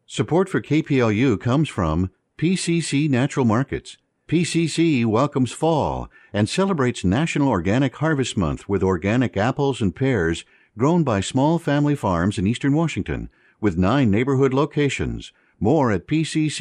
Support for KPLU comes from PCC Natural Markets. PCC welcomes fall and celebrates National Organic Harvest Month with organic apples and pears grown by small family farms in eastern Washington with 9 neighborhood locations. More at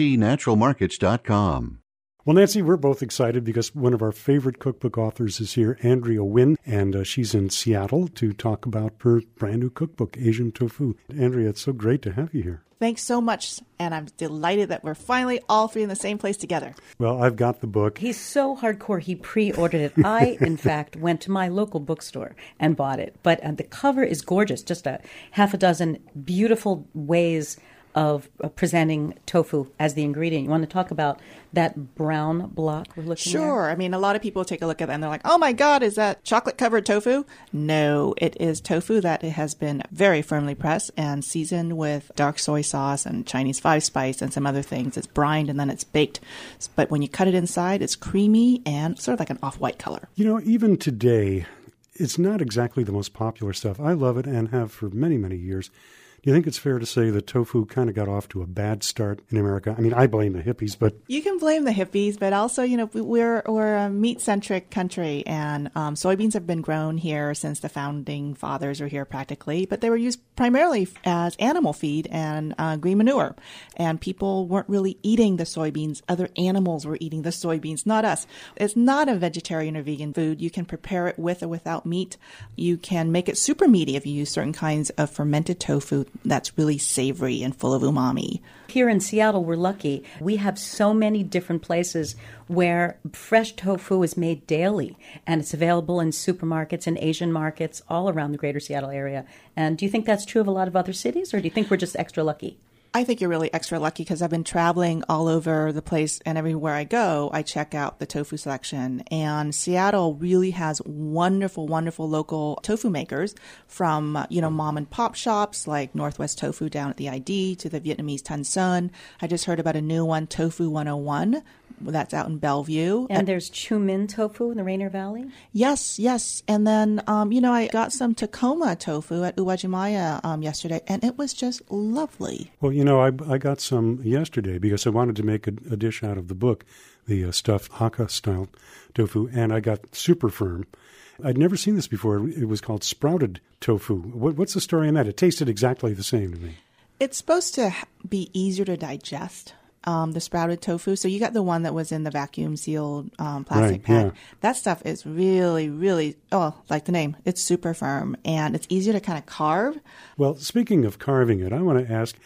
pccnaturalmarkets.com. Well, Nancy, we're both excited because one of our favorite cookbook authors is here, Andrea Wynn, and she's in Seattle to talk about her brand new cookbook, Asian Tofu. Andrea, it's so great to have you here. Thanks so much, and I'm delighted that we're finally all three in the same place together. Well, I've got the book. He's so hardcore, he pre-ordered it. I, in fact, went to my local bookstore and bought it. But the cover is gorgeous, just a half a dozen beautiful ways of presenting tofu as the ingredient. You want to talk about that brown block we're looking at? Sure. I mean, a lot of people take a look at that and they're like, oh my God, is that chocolate-covered tofu? No, it is tofu that has been very firmly pressed and seasoned with dark soy sauce and Chinese 5-spice and some other things. It's brined and then it's baked. But when you cut it inside, it's creamy and sort of like an off-white color. You know, even today, it's not exactly the most popular stuff. I love it and have for many, many years. Do you think it's fair to say that tofu kind of got off to a bad start in America? I mean, I blame the hippies, but... You can blame the hippies, but also, you know, we're a meat-centric country, and soybeans have been grown here since the founding fathers were here practically, but they were used primarily as animal feed and green manure, and people weren't really eating the soybeans. Other animals were eating the soybeans, not us. It's not a vegetarian or vegan food. You can prepare it with or without meat. You can make it super meaty if you use certain kinds of fermented tofu that's really savory and full of umami. Here in Seattle, we're lucky. We have so many different places where fresh tofu is made daily, and it's available in supermarkets and Asian markets all around the greater Seattle area. And do you think that's true of a lot of other cities, or do you think we're just extra lucky? I think you're really extra lucky because I've been traveling all over the place, and everywhere I go, I check out the tofu selection. And Seattle really has wonderful, wonderful local tofu makers from, mom and pop shops like Northwest Tofu down at the ID to the Vietnamese Tan Son. I just heard about a new one, Tofu 101. That's out in Bellevue. And there's Chu Min Tofu in the Rainier Valley? Yes. And then, I got some Tacoma tofu at Uwajimaya yesterday, and it was just lovely. Well, I got some yesterday because I wanted to make a dish out of the book, the stuffed Hakka-style tofu, and I got super firm. I'd never seen this before. It was called sprouted tofu. What's the story on that? It tasted exactly the same to me. It's supposed to be easier to digest. The sprouted tofu. So you got the one that was in the vacuum sealed plastic pack. Yeah. That stuff is really, really, like the name, it's super firm and it's easier to kind of carve. Well, speaking of carving it, I want to ask,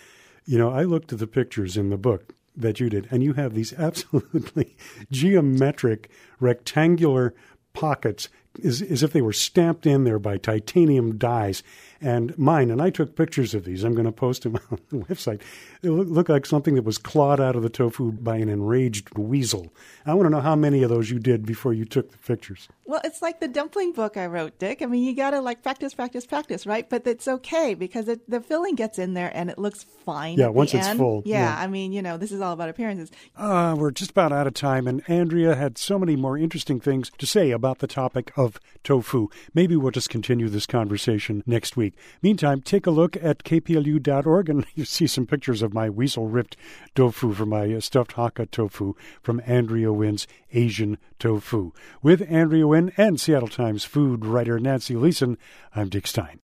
I looked at the pictures in the book that you did, and you have these absolutely geometric rectangular pockets as if they were stamped in there by titanium dies. And I took pictures of these. I'm going to post them on the website. It looked like something that was clawed out of the tofu by an enraged weasel. I want to know how many of those you did before you took the pictures. Well, it's like the dumpling book I wrote, Dick. I mean, you got to practice, right? But it's okay because the filling gets in there and it looks fine. Yeah, once it's full. Yeah, I mean, this is all about appearances. We're just about out of time, and Andrea had so many more interesting things to say about the topic of tofu. Maybe we'll just continue this conversation next week. Meantime, take a look at kplu.org and you see some pictures of my weasel-ripped tofu from my stuffed Hakka tofu from Andrea Wynn's Asian Tofu. With Andrea Wynn and Seattle Times food writer Nancy Leeson, I'm Dick Stein.